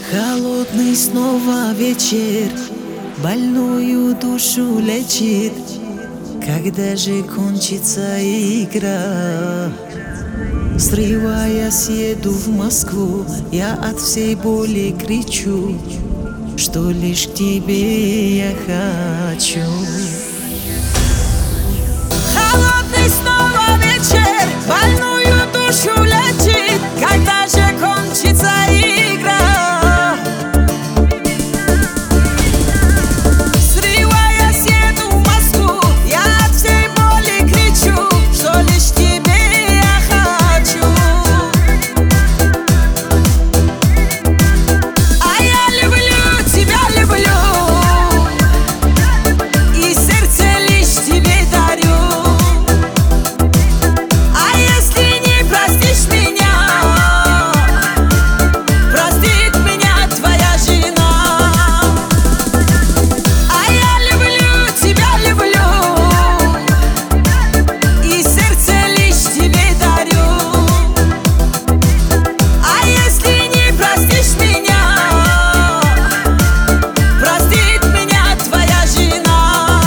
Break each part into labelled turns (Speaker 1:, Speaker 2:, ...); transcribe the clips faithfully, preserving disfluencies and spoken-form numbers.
Speaker 1: Холодный снова вечер больную душу лечит. Когда же кончится игра? Срываясь, еду в Москву, я от всей боли кричу, что лишь к тебе я хочу. Холодный снова вечер больную душу лечит. Когда же кончится игра? Срываясь, еду в Москву, я от всей боли кричу, что лишь к тебе я хочу. А я люблю тебя, люблю, и сердце лишь тебе дарю. А если не простишь меня, простит меня твоя жена. А я люблю тебя, люблю, и сердце лишь тебе дарю. А если не простишь меня, простит меня твоя жена.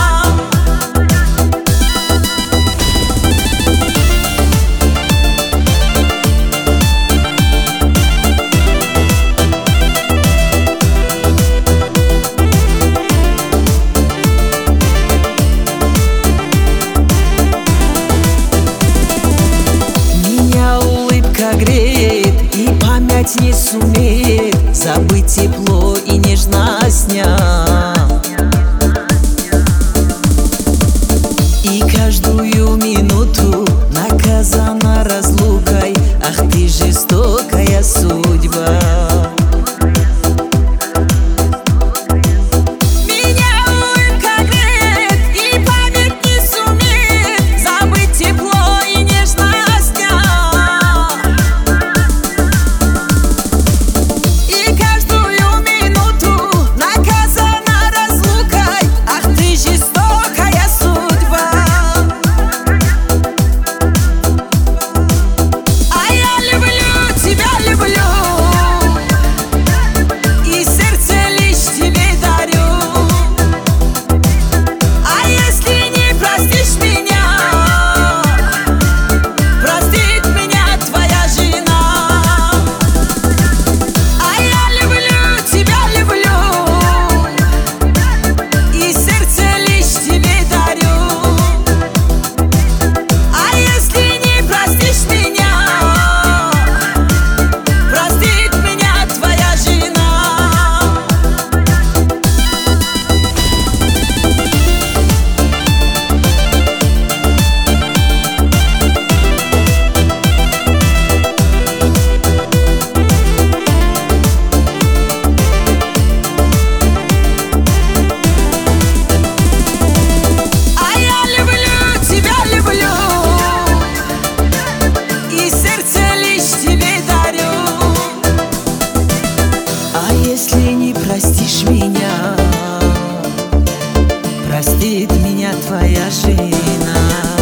Speaker 1: Меня улыбка греет, и память не сумеет забыть тепло и нежность дня. И каждую минуту наказана разлукой. Ах ты, жестокая судьба. Меня улыбка греет, и память не сумеет забыть тепло и нежность дня. И каждую минуту наказана разлукой. Ах ты, жестокая судьба. А я люблю тебя, люблю, и сердце лишь тебе дарю. А если не простишь меня, простит меня твоя жена. А я люблю тебя, люблю, и сердце лишь тебе дарю. А если не простишь меня, простит меня твоя жена. А я люблю тебя, люблю, и сердце лишь тебе дарю. А если не простишь меня, простит меня твоя жена.